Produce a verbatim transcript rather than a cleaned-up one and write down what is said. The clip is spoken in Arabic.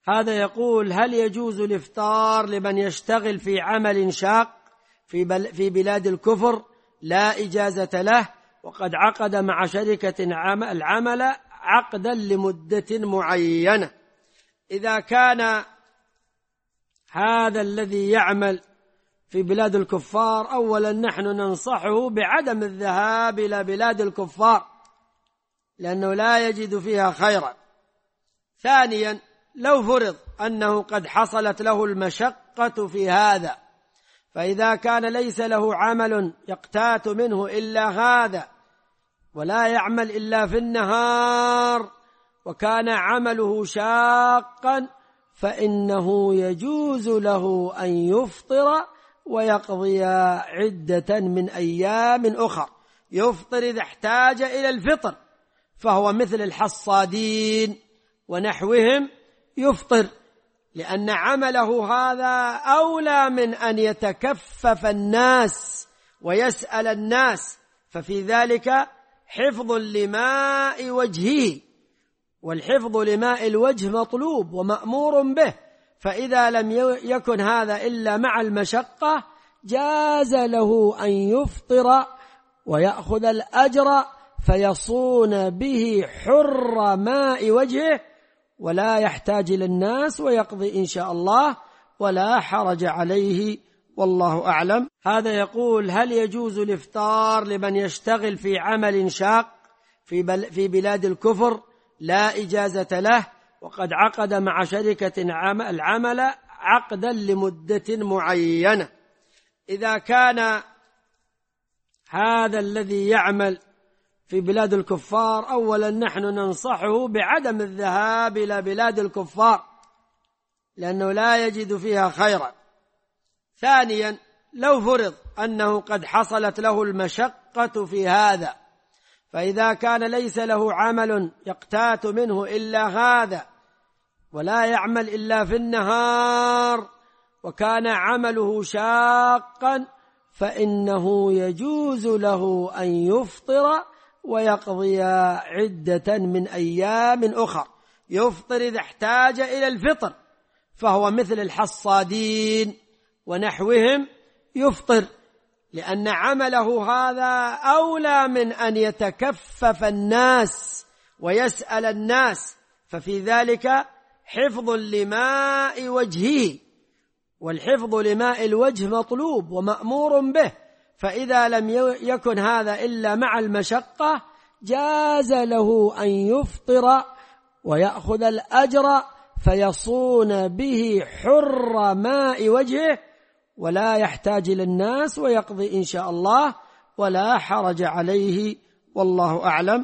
هذا يقول: هل يجوز الإفطار لمن يشتغل في عمل شاق في, بل في بلاد الكفر لا إجازة له، وقد عقد مع شركة العمل عقدا لمدة معينة؟ إذا كان هذا الذي يعمل في بلاد الكفار، أولا نحن ننصحه بعدم الذهاب إلى بلاد الكفار لأنه لا يجد فيها خيرا. ثانيا، لو فرض أنه قد حصلت له المشقة في هذا، فإذا كان ليس له عمل يقتات منه إلا هذا ولا يعمل إلا في النهار وكان عمله شاقا، فإنه يجوز له أن يفطر ويقضي عدة من أيام أخر. يفطر إذا احتاج إلى الفطر، فهو مثل الحصادين ونحوهم يفطر، لأن عمله هذا أولى من أن يتكفف الناس ويسأل الناس، ففي ذلك حفظ لماء وجهه، والحفظ لماء الوجه مطلوب ومأمور به، فإذا لم يكن هذا إلا مع المشقة جاز له أن يفطر ويأخذ الأجر فيصون به حر ماء وجهه ولا يحتاج للناس ويقضي إن شاء الله ولا حرج عليه، والله أعلم. هذا يقول: هل يجوز الإفطار لمن يشتغل في عمل شاق في, بل في بلاد الكفر لا إجازة له، وقد عقد مع شركة العمل عقدا لمدة معينة؟ إذا كان هذا الذي يعمل في بلاد الكفار، أولا نحن ننصحه بعدم الذهاب إلى بلاد الكفار لأنه لا يجد فيها خيرا. ثانيا، لو فرض أنه قد حصلت له المشقة في هذا، فإذا كان ليس له عمل يقتات منه إلا هذا ولا يعمل إلا في النهار وكان عمله شاقا، فإنه يجوز له أن يفطر ويقضي عدة من أيام أخر. يفطر إذا احتاج إلى الفطر، فهو مثل الحصادين ونحوهم يفطر، لأن عمله هذا أولى من أن يتكفف الناس ويسأل الناس، ففي ذلك حفظ لماء وجهه، والحفظ لماء الوجه مطلوب ومأمور به، فإذا لم يكن هذا إلا مع المشقة جاز له أن يفطر ويأخذ الأجر فيصون به حر ماء وجهه ولا يحتاج للناس ويقضي إن شاء الله ولا حرج عليه، والله أعلم.